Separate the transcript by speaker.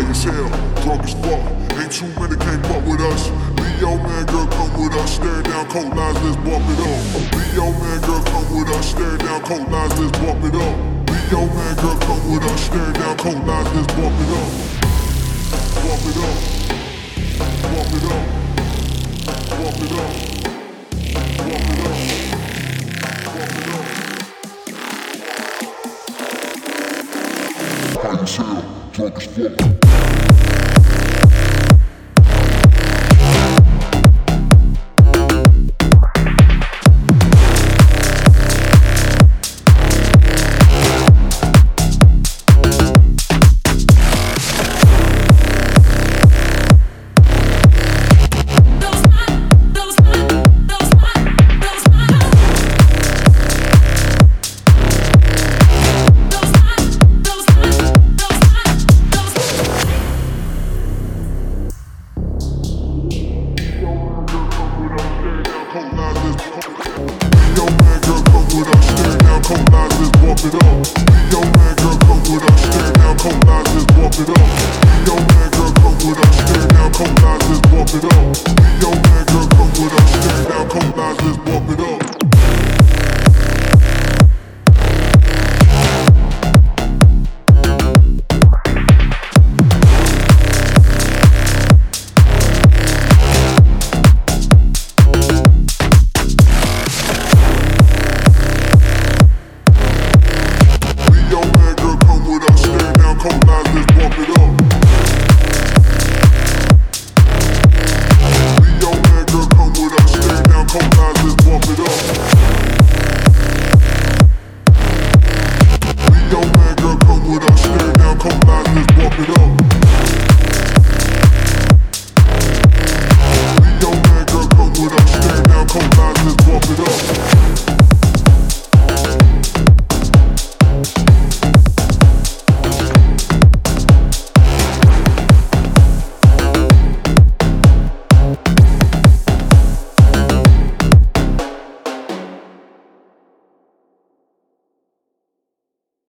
Speaker 1: high as hell, drunk as fuck. Ain't too many can't fuck with us. Leo man, girl, come with us. Stare down cold lines, let's bump it up. Leo man, girl, come with us. Stare down cold lines, let's bump it up. Leo man, girl, come with us. Stare down cold lines, let's bump it up. Bump it up. Bump it up. Bump it up. Bump it up. Bump it up. High as hell, drunk as fuck. Yo man, girl, come with us. Stare down cold lines, let's bump it up. Yo